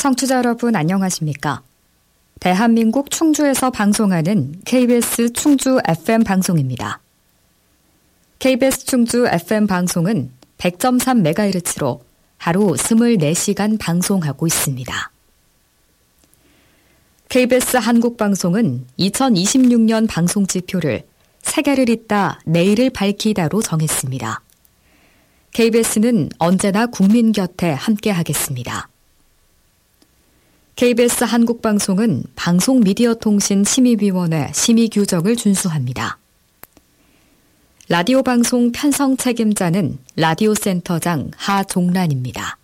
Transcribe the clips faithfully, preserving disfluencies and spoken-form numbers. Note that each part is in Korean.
청취자 여러분 안녕하십니까? 대한민국 충주에서 방송하는 케이비에스 충주 에프엠 방송입니다. 케이비에스 충주 에프엠 방송은 백 점 삼 메가헤르츠로 하루 이십사 시간 방송하고 있습니다. 케이비에스 한국방송은 이천이십육 년 방송 지표를 세계를 잇다 내일을 밝히다로 정했습니다. 케이비에스는 언제나 국민 곁에 함께하겠습니다. 케이비에스 한국방송은 방송미디어통신심의위원회 심의규정을 준수합니다. 라디오 방송 편성 책임자는 라디오센터장 하종란입니다.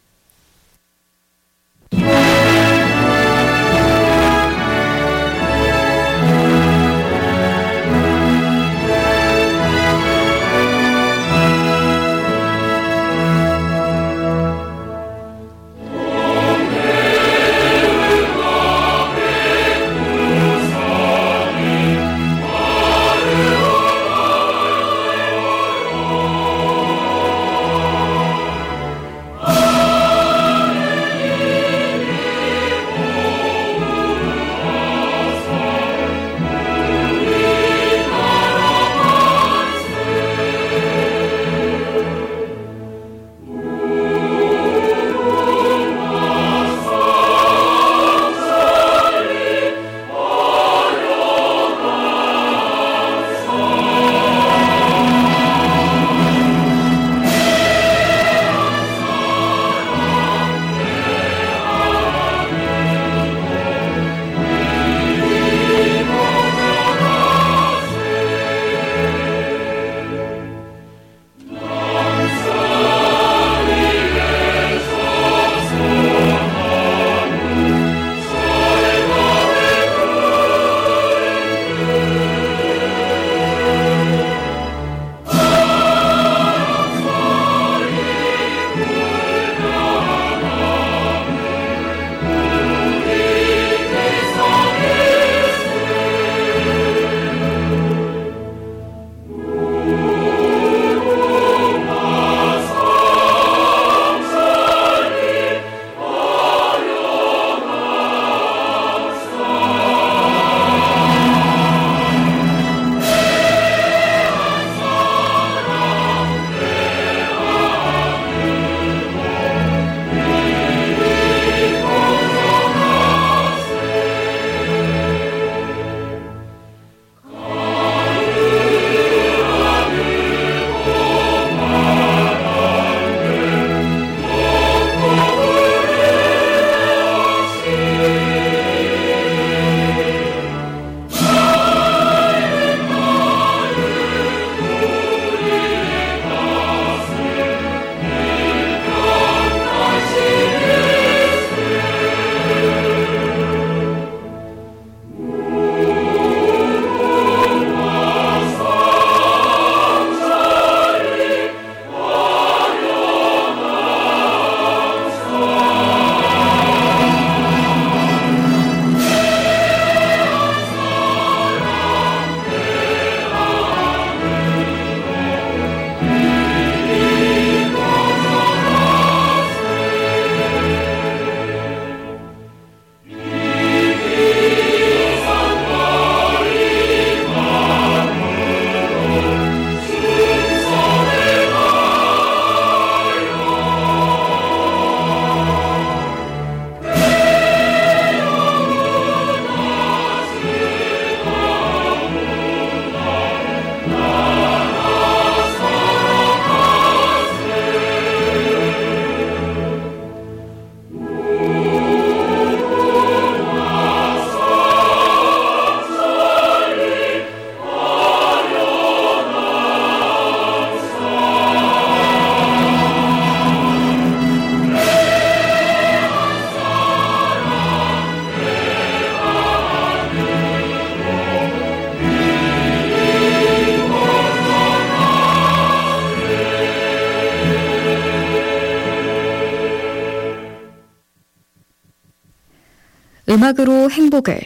음악으로 행복을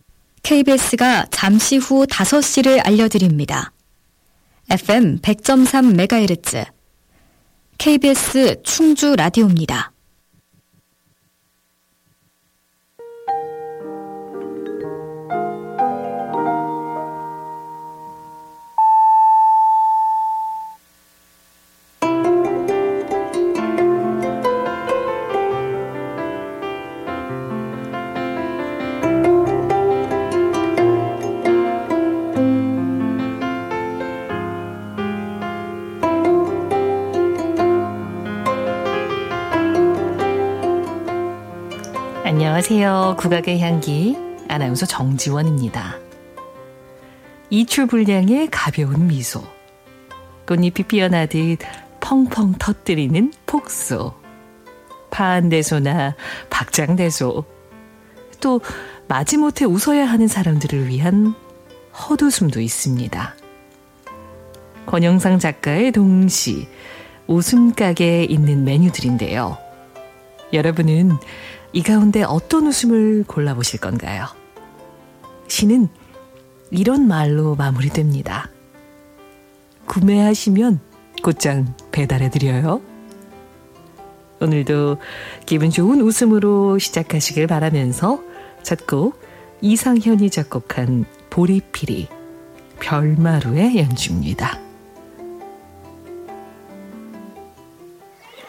케이비에스가 잠시 후 다섯 시를 알려드립니다. 에프엠 백 점 삼 메가헤르츠 케이비에스 충주 라디오입니다. 안녕하세요. 국악의 향기 아나운서 정지원입니다. 이출불량의 가벼운 미소, 꽃잎이 피어나듯 펑펑 터뜨리는 폭소, 파한대소나 박장대소, 또 마지못해 웃어야 하는 사람들을 위한 헛웃음도 있습니다. 권영상 작가의 동시, 웃음가게에 있는 메뉴들인데요. 여러분은 이 가운데 어떤 웃음을 골라보실 건가요? 시는 이런 말로 마무리됩니다. 구매하시면 곧장 배달해드려요. 오늘도 기분 좋은 웃음으로 시작하시길 바라면서 첫 곡 이상현이 작곡한 보리피리 별마루의 연주입니다.